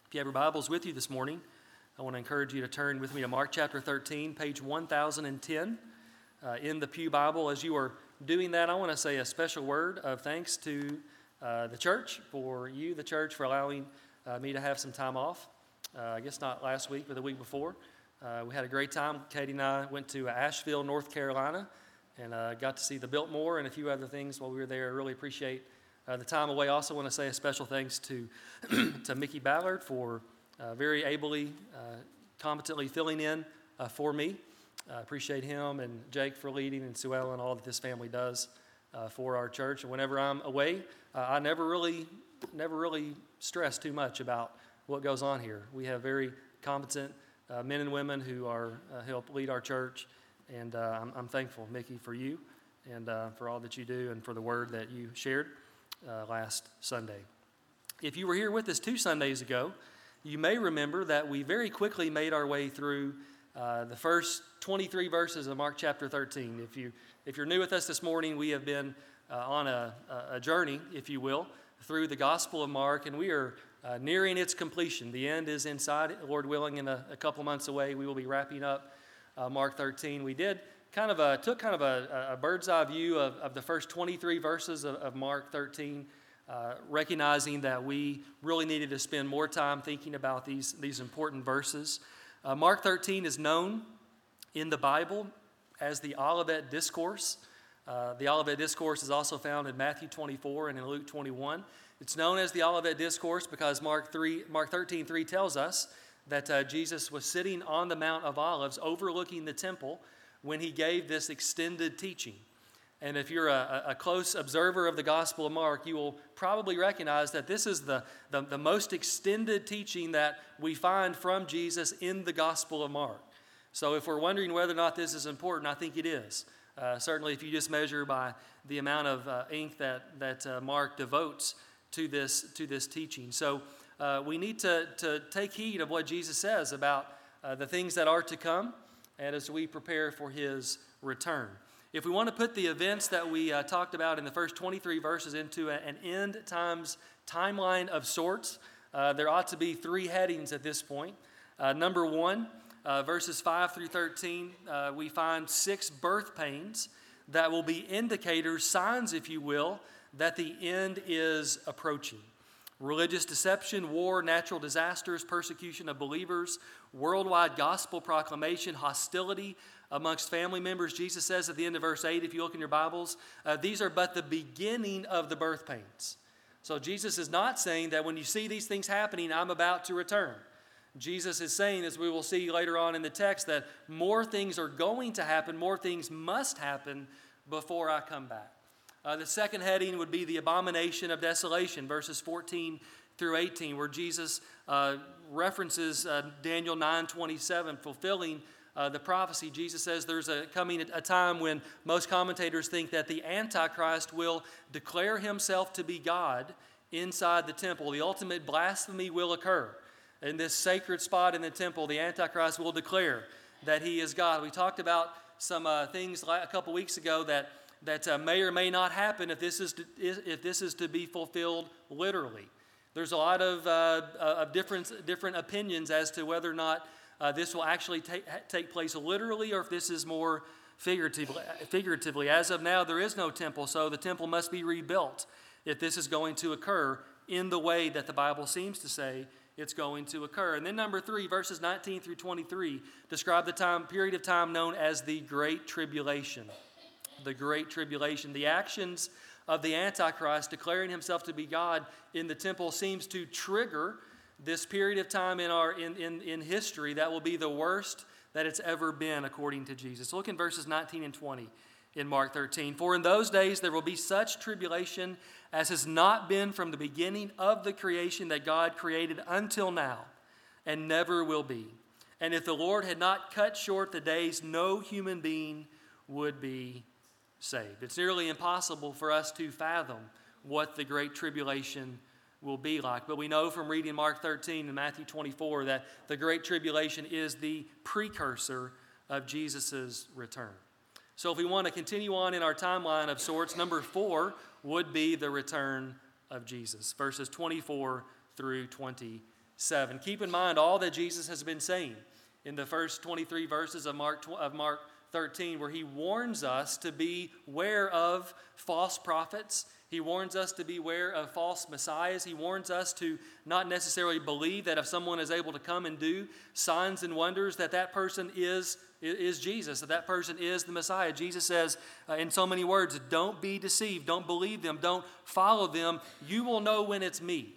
If you have your Bibles with you this morning, I want to encourage you to turn with me to Mark chapter 13, page 1010 in the Pew Bible. As you are doing that, I want to say a special word of thanks to the church, for allowing me to have some time off. I guess not last week, but the week before. We had a great time. Katie and I went to Asheville, North Carolina, and got to see the Biltmore and a few other things while we were there. I really appreciate the time away. I also want to say a special thanks to to Mickey Ballard for very ably, competently filling in for me. I appreciate him and Jake for leading, and Sue Ellen and all that this family does for our church. And whenever I'm away, I never really stress too much about what goes on here. We have very competent men and women who are help lead our church, and I'm thankful, Mickey, for you and for all that you do and for the word that you shared last Sunday. If you were here with us 2 Sundays ago, you may remember that we very quickly made our way through the first 23 verses of Mark chapter 13. If you're new with us this morning, we have been on a journey, if you will, through the Gospel of Mark, and we are nearing its completion. The end is inside, Lord willing, in a couple months away. We will be wrapping up Mark 13. We did took a bird's eye view of the first 23 verses of Mark 13, recognizing that we really needed to spend more time thinking about these important verses. Mark 13 is known in the Bible as the Olivet Discourse. The Olivet Discourse is also found in Matthew 24 and in Luke 21. It's known as the Olivet Discourse because Mark 13:3 tells us that Jesus was sitting on the Mount of Olives overlooking the temple when he gave this extended teaching. And if you're a close observer of the Gospel of Mark, you will probably recognize that this is the most extended teaching that we find from Jesus in the Gospel of Mark. So if we're wondering whether or not this is important, I think it is. Certainly if you just measure by the amount of ink that Mark devotes to this teaching. So we need to take heed of what Jesus says about the things that are to come, and as we prepare for his return. If we want to put the events that we talked about in the first 23 verses into an end times timeline of sorts, there ought to be 3 headings at this point. Number 1, verses 5 through 13, we find 6 birth pains that will be indicators, signs, if you will, that the end is approaching. Religious deception, war, natural disasters, persecution of believers, worldwide gospel proclamation, hostility amongst family members. Jesus says at the end of verse 8, if you look in your Bibles, these are but the beginning of the birth pains. So Jesus is not saying that when you see these things happening, I'm about to return. Jesus is saying, as we will see later on in the text, that more things are going to happen, more things must happen before I come back. The second heading would be the abomination of desolation, verses 14 through 18, where Jesus references Daniel 9:27, fulfilling the prophecy. Jesus says there's coming a time when most commentators think that the Antichrist will declare himself to be God inside the temple. The ultimate blasphemy will occur. In this sacred spot in the temple, the Antichrist will declare that he is God. We talked about some things a couple weeks ago that may or may not happen if this is to be fulfilled literally. There's a lot of different opinions as to whether or not this will actually take place literally, or if this is more figuratively. As of now, there is no temple, so the temple must be rebuilt if this is going to occur in the way that the Bible seems to say it's going to occur. And then number 3, verses 19 through 23, describe the period of time known as the Great Tribulation. The Great Tribulation. The actions of the Antichrist declaring himself to be God in the temple seems to trigger this period of time in history that will be the worst that it's ever been, according to Jesus. Look in verses 19 and 20 in Mark 13. For in those days there will be such tribulation as has not been from the beginning of the creation that God created until now, and never will be. And if the Lord had not cut short the days, no human being would be saved. It's nearly impossible for us to fathom what the Great Tribulation will be like. But we know from reading Mark 13 and Matthew 24 that the Great Tribulation is the precursor of Jesus' return. So if we want to continue on in our timeline of sorts, number 4 would be the return of Jesus, verses 24 through 26. 7. Keep in mind all that Jesus has been saying in the first 23 verses of Mark 13, where he warns us to beware of false prophets. He warns us to beware of false messiahs. He warns us to not necessarily believe that if someone is able to come and do signs and wonders, that person is Jesus, that person is the Messiah. Jesus says in so many words, don't be deceived, don't believe them, don't follow them. You will know when it's me.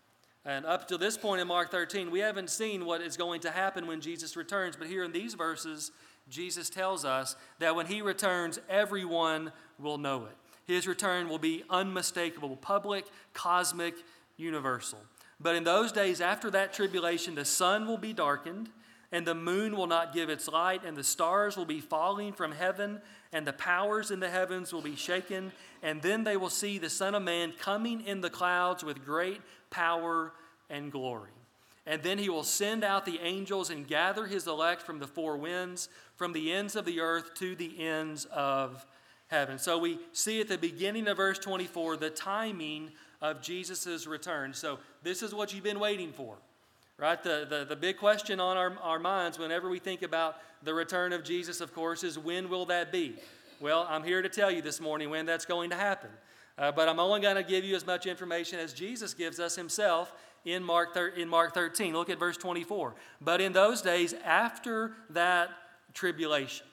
And up to this point in Mark 13, we haven't seen what is going to happen when Jesus returns. But here in these verses, Jesus tells us that when he returns, everyone will know it. His return will be unmistakable, public, cosmic, universal. But in those days after that tribulation, the sun will be darkened, and the moon will not give its light, and the stars will be falling from heaven, and the powers in the heavens will be shaken. And then they will see the Son of Man coming in the clouds with great power and glory. And then he will send out the angels and gather his elect from the four winds, from the ends of the earth to the ends of heaven. So we see at the beginning of verse 24 the timing of Jesus' return. So this is what you've been waiting for, right? The big question on our minds whenever we think about the return of Jesus, of course, is when will that be? Well, I'm here to tell you this morning when that's going to happen. But I'm only going to give you as much information as Jesus gives us himself in Mark 13. Look at verse 24. But in those days after that tribulation.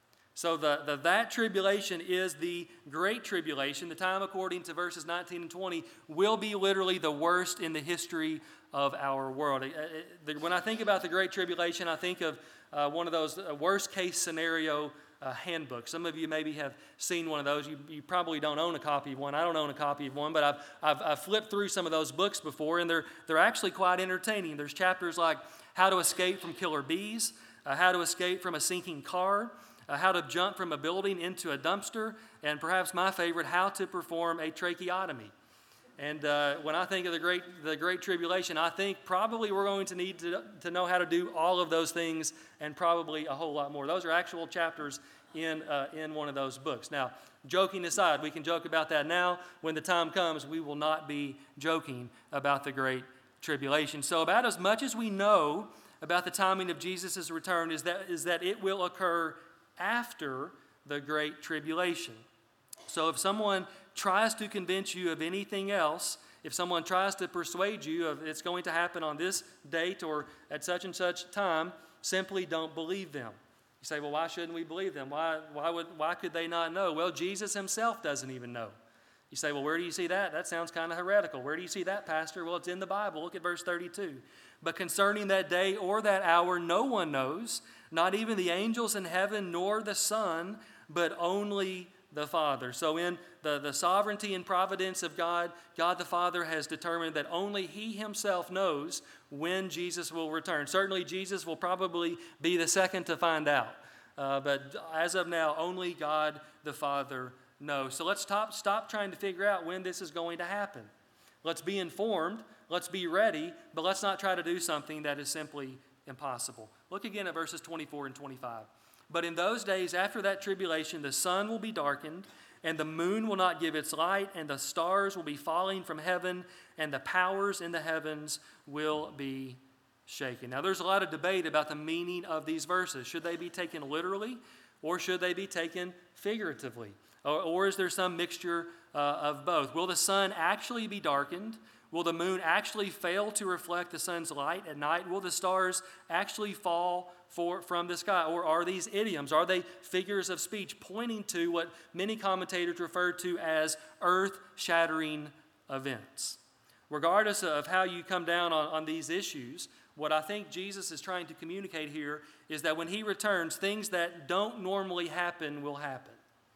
So that tribulation is the great tribulation. The time, according to verses 19 and 20, will be literally the worst in the history of our world. When I think about the great tribulation, I think of one of those worst case scenario handbooks. Some of you maybe have seen one of those. You probably don't own a copy of one. I don't own a copy of one, but I've flipped through some of those books before, and they're actually quite entertaining. There's chapters like how to escape from killer bees, how to escape from a sinking car, how to jump from a building into a dumpster, and perhaps my favorite, how to perform a tracheotomy. And when I think of the great tribulation, I think probably we're going to need to know how to do all of those things and probably a whole lot more. Those are actual chapters in one of those books. Now, joking aside, we can joke about that now. When the time comes, we will not be joking about the great tribulation. So about as much as we know about the timing of Jesus' return is that it will occur after the great tribulation. So if someone tries to convince you of anything else, if someone tries to persuade you of it's going to happen on this date or at such and such time, simply don't believe them. You say, well, why shouldn't we believe them? Why could they not know? Well, Jesus himself doesn't even know. You say, well, where do you see that? That sounds kind of heretical. Where do you see that, Pastor? Well, it's in the Bible. Look at verse 32. But concerning that day or that hour, no one knows, not even the angels in heaven nor the Son, but only the Father. So in the sovereignty and providence of God, God the Father has determined that only he himself knows when Jesus will return. Certainly Jesus will probably be the second to find out. But as of now, only God the Father knows. So let's stop trying to figure out when this is going to happen. Let's be informed, let's be ready, but let's not try to do something that is simply impossible. Look again at verses 24 and 25. But in those days after that tribulation, the sun will be darkened, and the moon will not give its light, and the stars will be falling from heaven, and the powers in the heavens will be shaken. Now, there's a lot of debate about the meaning of these verses. Should they be taken literally, or should they be taken figuratively? Or is there some mixture of both? Will the sun actually be darkened? Will the moon actually fail to reflect the sun's light at night? Will the stars actually fall from the sky? Or are these idioms? Are they figures of speech pointing to what many commentators refer to as earth-shattering events? Regardless of how you come down on these issues, what I think Jesus is trying to communicate here is that when he returns, things that don't normally happen will happen.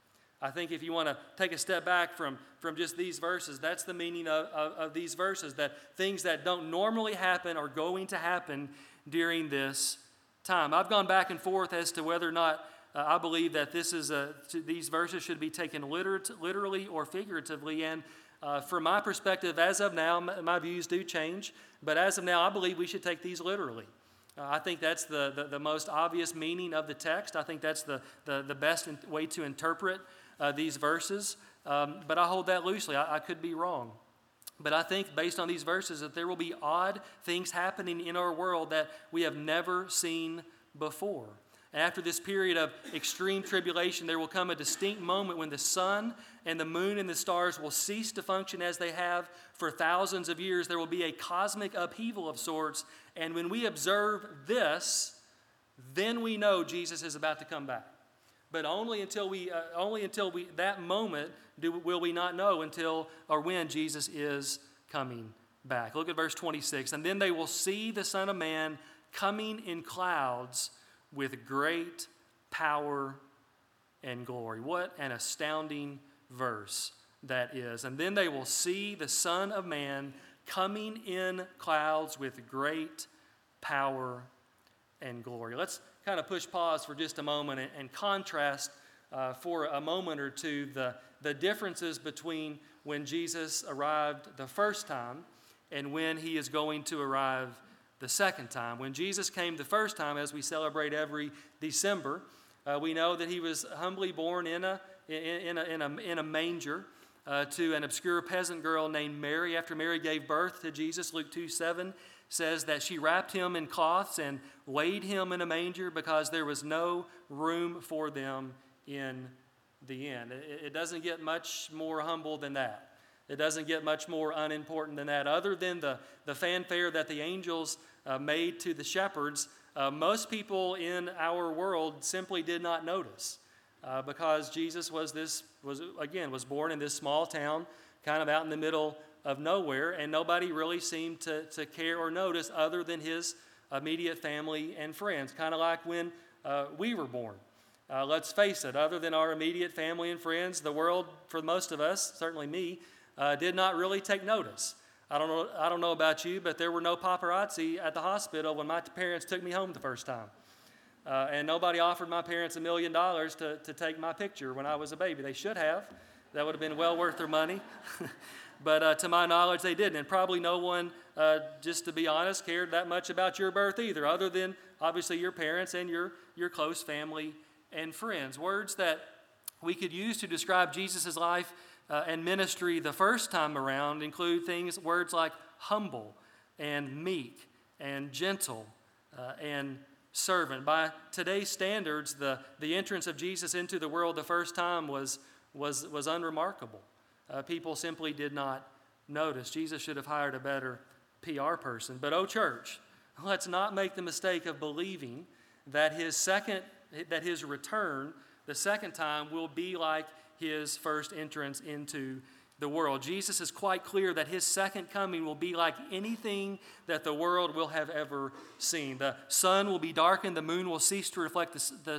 I think if you want to take a step back from just these verses, that's the meaning of these verses, that things that don't normally happen are going to happen during this time. I've gone back and forth as to whether or not I believe that these verses should be taken literally or figuratively. And from my perspective, as of now, my views do change, but as of now, I believe we should take these literally. I think that's the most obvious meaning of the text. I think that's the best way to interpret these verses, but I hold that loosely. I could be wrong. But I think based on these verses that there will be odd things happening in our world that we have never seen before. And after this period of extreme tribulation, there will come a distinct moment when the sun and the moon and the stars will cease to function as they have for thousands of years. There will be a cosmic upheaval of sorts. And when we observe this, then we know Jesus is about to come back. But only until that moment will we not know until or when Jesus is coming back. Look at verse 26. And then they will see the Son of Man coming in clouds with great power and glory. What an astounding verse that is. And then they will see the Son of Man coming in clouds with great power and glory. Let's kind of push pause for just a moment and contrast for a moment or two the differences between when Jesus arrived the first time and when he is going to arrive the second time. When Jesus came the first time, as we celebrate every December, we know that he was humbly born in a manger to an obscure peasant girl named Mary. After Mary gave birth to Jesus, Luke 2:7 says that she wrapped him in cloths and laid him in a manger because there was no room for them in the inn. It doesn't get much more humble than that. It doesn't get much more unimportant than that. Other than the fanfare that the angels made to the shepherds, most people in our world simply did not notice because Jesus was born in this small town, kind of out in the middle of nowhere, and nobody really seemed to care or notice other than his immediate family and friends, kind of like when we were born. Let's face it, other than our immediate family and friends, the world, for most of us, certainly me, did not really take notice. I don't know about you, but there were no paparazzi at the hospital when my parents took me home the first time. And nobody offered my parents $1 million to take my picture when I was a baby. They should have. That would have been well worth their money. But to my knowledge, they didn't. And probably no one, just to be honest, cared that much about your birth either, other than obviously your parents and your close family and friends. Words that we could use to describe Jesus' life and ministry the first time around include words like humble and meek and gentle and servant. By today's standards, the entrance of Jesus into the world the first time was unremarkable. People simply did not notice. Jesus should have hired a better PR person. But, church, let's not make the mistake of believing that his return the second time will be like his first entrance into the world. Jesus is quite clear that his second coming will be like anything that the world will have ever seen. The sun will be darkened, the moon will cease to reflect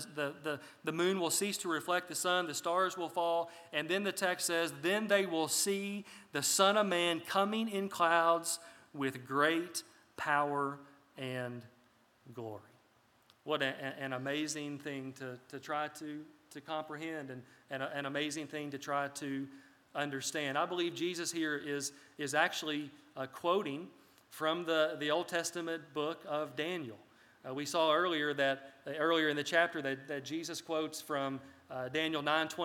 the moon will cease to reflect the sun, the stars will fall, and then the text says, then they will see the Son of Man coming in clouds with great power and glory. What an amazing thing to try to comprehend, and an amazing thing to try to understand. I believe Jesus here is actually quoting from the Old Testament book of Daniel. We saw earlier in the chapter that Jesus quotes from Daniel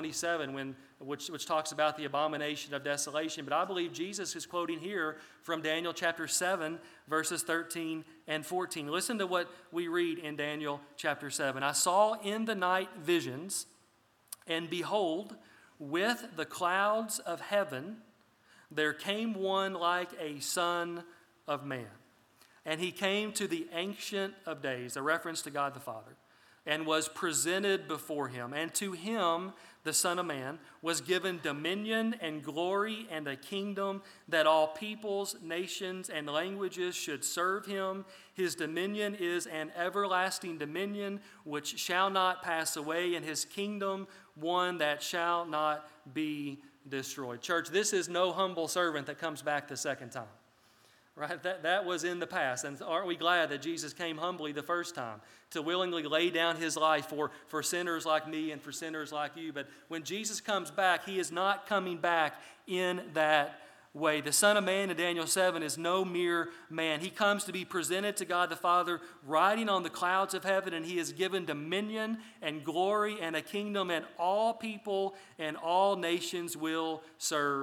9:27, which talks about the abomination of desolation. But I believe Jesus is quoting here from Daniel chapter 7, verses 13 and 14. Listen to what we read in Daniel chapter 7. I saw in the night visions, and behold, with the clouds of heaven, there came one like a son of man. And he came to the Ancient of Days, a reference to God the Father, and was presented before him. And to him, the Son of Man, was given dominion and glory and a kingdom that all peoples, nations, and languages should serve him. His dominion is an everlasting dominion which shall not pass away, and his kingdom one that shall not be destroyed. Church, this is no humble servant that comes back the second time. Right? That was in the past. And aren't we glad that Jesus came humbly the first time to willingly lay down his life for sinners like me and for sinners like you? But when Jesus comes back, he is not coming back in that way. The Son of Man in Daniel 7 is no mere man. He comes to be presented to God the Father riding on the clouds of heaven, and he is given dominion and glory and a kingdom, and all people and all nations will serve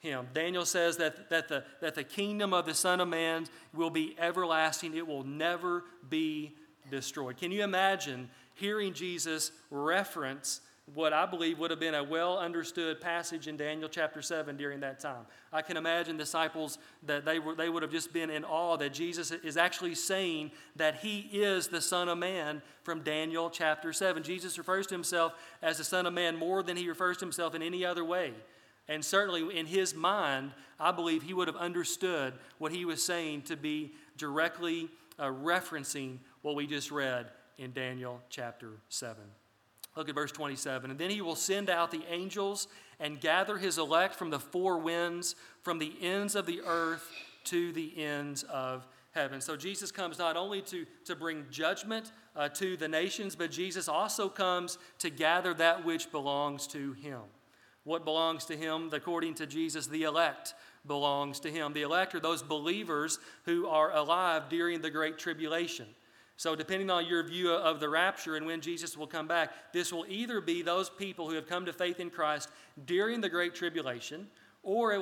him. Daniel says that the kingdom of the Son of Man will be everlasting. It will never be destroyed. Can you imagine hearing Jesus reference what I believe would have been a well-understood passage in Daniel chapter 7 during that time? I can imagine disciples that they would have just been in awe that Jesus is actually saying that he is the Son of Man from Daniel chapter 7. Jesus refers to himself as the Son of Man more than he refers to himself in any other way. And certainly in his mind, I believe he would have understood what he was saying to be directly referencing what we just read in Daniel chapter 7. Look at verse 27. And then he will send out the angels and gather his elect from the four winds, from the ends of the earth to the ends of heaven. So Jesus comes not only to bring judgment to the nations, but Jesus also comes to gather that which belongs to him. What belongs to him? According to Jesus, the elect belongs to him. The elect are those believers who are alive during the Great Tribulation. So depending on your view of the rapture and when Jesus will come back, this will either be those people who have come to faith in Christ during the Great Tribulation, or it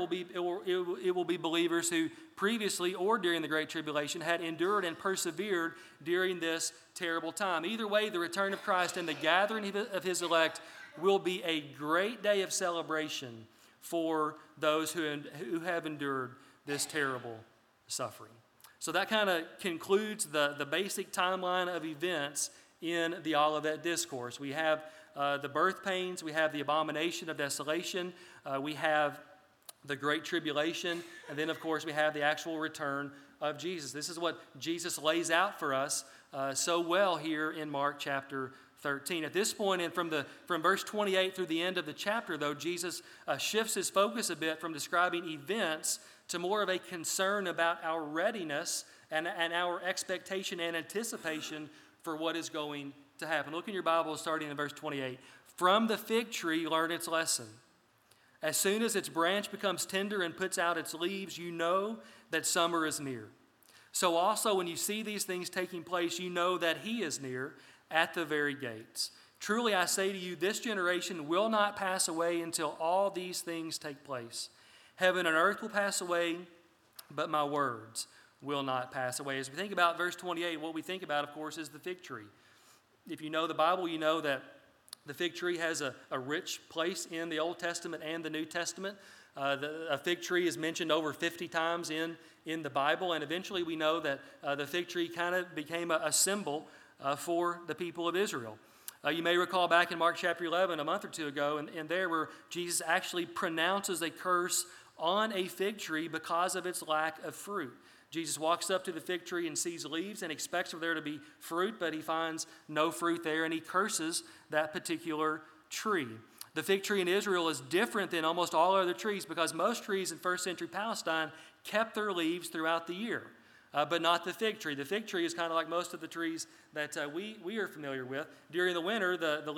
will be believers who previously or during the Great Tribulation had endured and persevered during this terrible time. Either way, the return of Christ and the gathering of his elect will be a great day of celebration for those who have endured this terrible suffering. So that kind of concludes the basic timeline of events in the Olivet Discourse. We have the birth pains, we have the abomination of desolation, we have the Great Tribulation, and then, of course, we have the actual return of Jesus. This is what Jesus lays out for us so well here in Mark chapter 13. At this point, and from verse 28 through the end of the chapter, though, Jesus shifts his focus a bit from describing events to more of a concern about our readiness and our expectation and anticipation for what is going to happen. Look in your Bible, starting in verse 28. From the fig tree, learn its lesson. As soon as its branch becomes tender and puts out its leaves, you know that summer is near. So also, when you see these things taking place, you know that he is near, at the very gates. Truly I say to you, this generation will not pass away until all these things take place. Heaven and earth will pass away, but my words will not pass away. As we think about verse 28, what we think about, of course, is the fig tree. If you know the Bible, you know that the fig tree has a rich place in the Old Testament and the New Testament. A fig tree is mentioned over 50 times in the Bible, and eventually we know that the fig tree kind of became a symbol for the people of Israel. You may recall back in Mark chapter 11 a month or two ago, and there where Jesus actually pronounces a curse on a fig tree because of its lack of fruit. Jesus walks up to the fig tree and sees leaves and expects for there to be fruit, but he finds no fruit there, and he curses that particular tree. The fig tree in Israel is different than almost all other trees because most trees in first century Palestine kept their leaves throughout the year. But not the fig tree. The fig tree is kind of like most of the trees that we are familiar with. During the winter,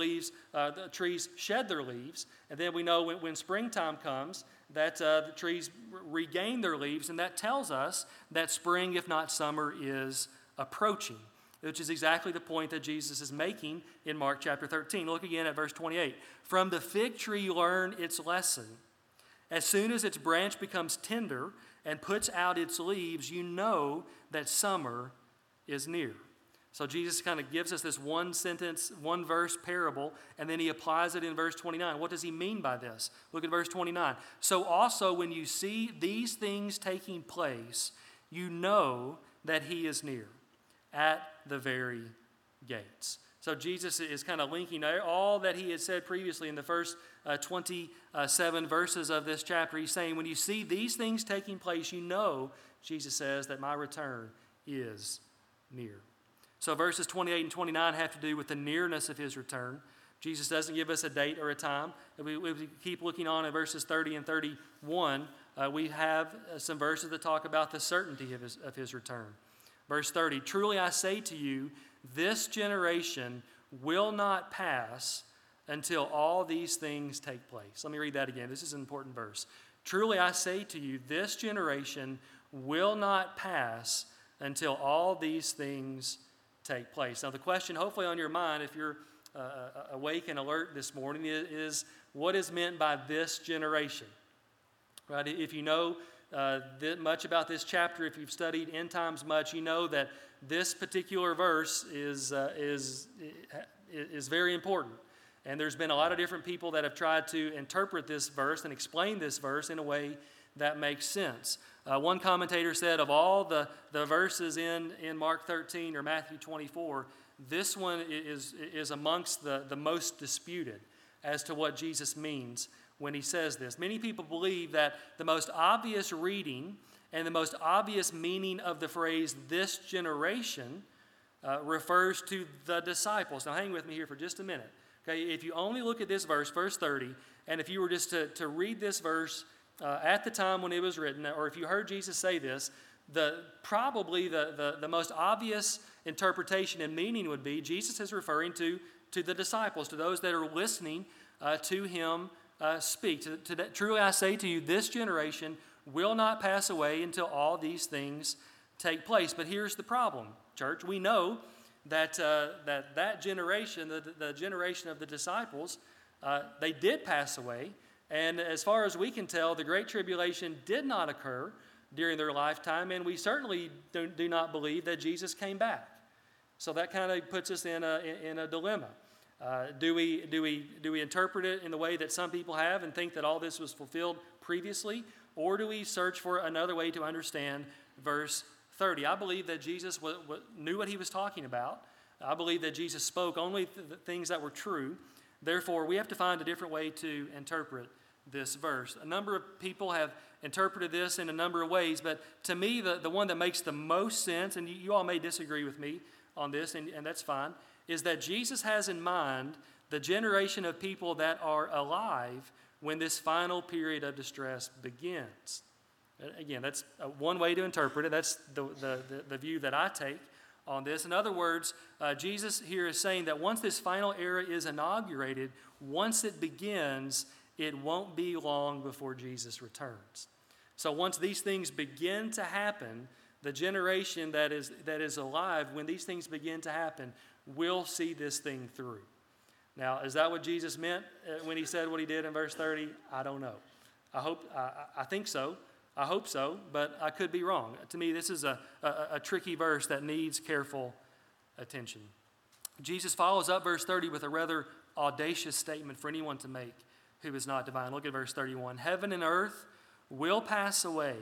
the trees shed their leaves, and then we know when springtime comes that the trees regain their leaves, and that tells us that spring, if not summer, is approaching, which is exactly the point that Jesus is making in Mark chapter 13. Look again at verse 28. From the fig tree learn its lesson. As soon as its branch becomes tender and puts out its leaves, you know that summer is near. So Jesus kind of gives us this one sentence, one verse parable, and then he applies it in verse 29. What does he mean by this? Look at verse 29. So also when you see these things taking place, you know that he is near, at the very gates. So Jesus is kind of linking all that he had said previously in the first 27 verses of this chapter. He's saying, when you see these things taking place, you know, Jesus says, that my return is near. So verses 28 and 29 have to do with the nearness of his return. Jesus doesn't give us a date or a time. If we keep looking on at verses 30 and 31, we have some verses that talk about the certainty of his return. Verse 30, truly I say to you, this generation will not pass until all these things take place. Let me read that again. This is an important verse. Truly I say to you, this generation will not pass until all these things take place. Now the question hopefully on your mind, if you're awake and alert this morning, is what is meant by this generation? right? If you know much about this chapter, if you've studied end times much, you know that this particular verse is very important. And there's been a lot of different people that have tried to interpret this verse and explain this verse in a way that makes sense. One commentator said of all the verses in Mark 13 or Matthew 24, this one is amongst the most disputed as to what Jesus means when he says this. Many people believe that the most obvious reading and the most obvious meaning of the phrase "this generation" refers to the disciples. Now hang with me here for just a minute. Okay, if you only look at this verse 30, and if you were just to read this verse at the time when it was written, or if you heard Jesus say this, probably the most obvious interpretation and meaning would be Jesus is referring to the disciples, to those that are listening to him speak. Truly I say to you, this generation will not pass away until all these things take place. But here's the problem, church. We know that generation, the generation of the disciples, they did pass away. And as far as we can tell, the Great Tribulation did not occur during their lifetime, and we certainly do not believe that Jesus came back. So that kind of puts us in a dilemma. Do we interpret it in the way that some people have and think that all this was fulfilled previously, or do we search for another way to understand verse 30? I believe that Jesus knew what he was talking about. I believe that Jesus spoke only the things that were true. Therefore, we have to find a different way to interpret this verse. A number of people have interpreted this in a number of ways, but to me, the one that makes the most sense, and you all may disagree with me on this, and that's fine, is that Jesus has in mind the generation of people that are alive when this final period of distress begins. Again, that's one way to interpret it. That's the view that I take on this. In other words, Jesus here is saying that once this final era is inaugurated, once it begins, it won't be long before Jesus returns. So once these things begin to happen, the generation that is alive, when these things begin to happen, will see this thing through. Now, is that what Jesus meant when he said what he did in verse 30? I don't know. I think so. I hope so, but I could be wrong. To me, this is a tricky verse that needs careful attention. Jesus follows up verse 30 with a rather audacious statement for anyone to make who is not divine. Look at verse 31. Heaven and earth will pass away,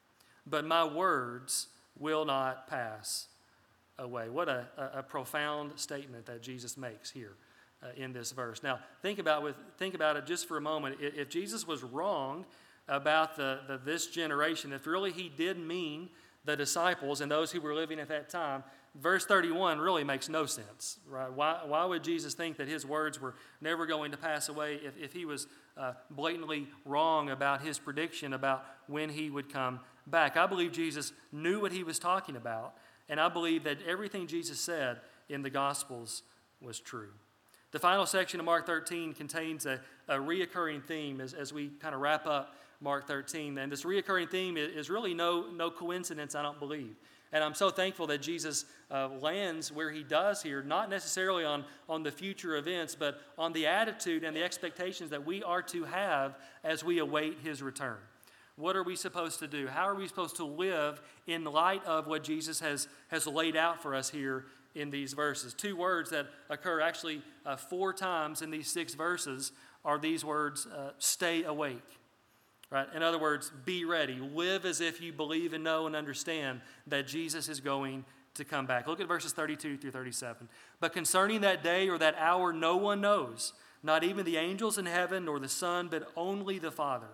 but my words will not pass away. What a profound statement that Jesus makes here in this verse. Now, think about it just for a moment. If Jesus was wrong about this generation, if really he did mean the disciples and those who were living at that time, verse 31 really makes no sense, right? Why would Jesus think that his words were never going to pass away if he was blatantly wrong about his prediction about when he would come back? I believe Jesus knew what he was talking about, and I believe that everything Jesus said in the Gospels was true. The final section of Mark 13 contains a reoccurring theme as we kind of wrap up Mark 13. And this reoccurring theme is really no coincidence, I don't believe. And I'm so thankful that Jesus lands where he does here, not necessarily on the future events, but on the attitude and the expectations that we are to have as we await his return. What are we supposed to do? How are we supposed to live in light of what Jesus has laid out for us here in these verses? Two words that occur actually 4 times in these 6 verses are these words, stay awake. Right? In other words, be ready. Live as if you believe and know and understand that Jesus is going to come back. Look at verses 32 through 37. But concerning that day or that hour, no one knows, not even the angels in heaven nor the Son, but only the Father.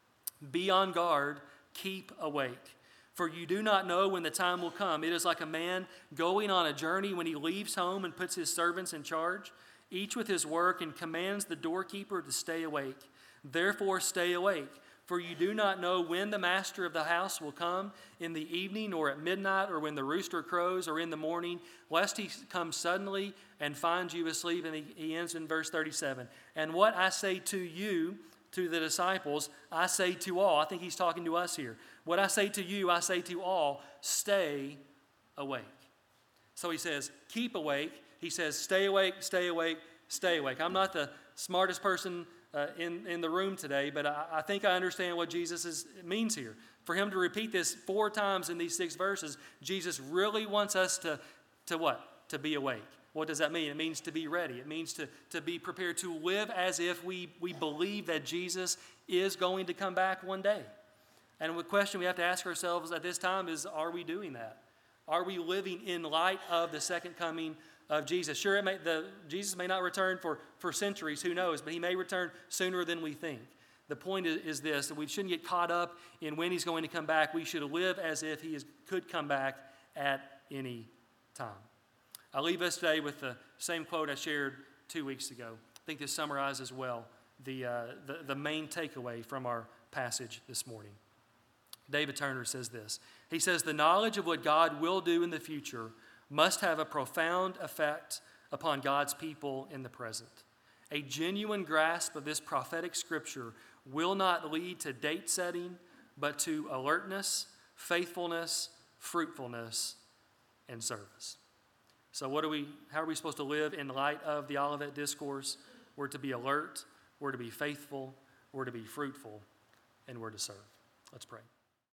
Be on guard, keep awake. For you do not know when the time will come. It is like a man going on a journey when he leaves home and puts his servants in charge, each with his work, and commands the doorkeeper to stay awake. Therefore stay awake. For you do not know when the master of the house will come, in the evening or at midnight or when the rooster crows or in the morning, lest he come suddenly and find you asleep. And he ends in verse 37. And what I say to you, to the disciples, I say to all. I think he's talking to us here. What I say to you, I say to all, stay awake. So he says, keep awake. He says, stay awake, stay awake, stay awake. I'm not the smartest person in the room today, but I think I understand what Jesus means here. For him to repeat this 4 times in these 6 verses, Jesus really wants us to what? To be awake. What does that mean? It means to be ready. It means to be prepared to live as if we believe that Jesus is going to come back one day. And the question we have to ask ourselves at this time is, are we doing that? Are we living in light of the second coming of Jesus? Sure, Jesus may not return for centuries, who knows, but he may return sooner than we think. The point is this, that we shouldn't get caught up in when he's going to come back. We should live as if he could come back at any time. I'll leave us today with the same quote I shared 2 weeks ago. I think this summarizes well the main takeaway from our passage this morning. David Turner says this. He says, "The knowledge of what God will do in the future must have a profound effect upon God's people in the present. A genuine grasp of this prophetic scripture will not lead to date setting, but to alertness, faithfulness, fruitfulness, and service." So how are we supposed to live in light of the Olivet Discourse? We're to be alert, we're to be faithful, we're to be fruitful, and we're to serve. Let's pray.